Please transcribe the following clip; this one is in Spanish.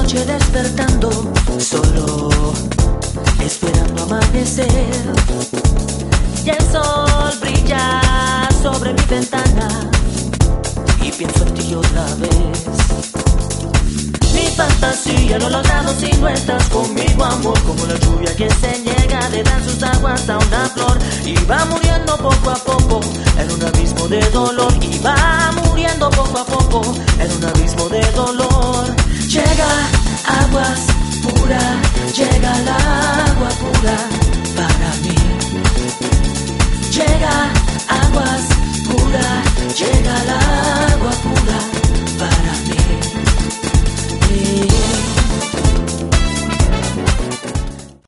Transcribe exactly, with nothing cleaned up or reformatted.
noche despertando, solo esperando amanecer. Y el sol brilla sobre mi ventana y pienso en ti otra vez. Mi fantasía lo he logrado si no estás conmigo, amor. Como la lluvia que se niega de dar sus aguas a una flor y va muriendo poco a poco en un abismo de dolor. Y va muriendo poco a poco en un abismo de dolor. Llega aguas pura, llega el agua pura.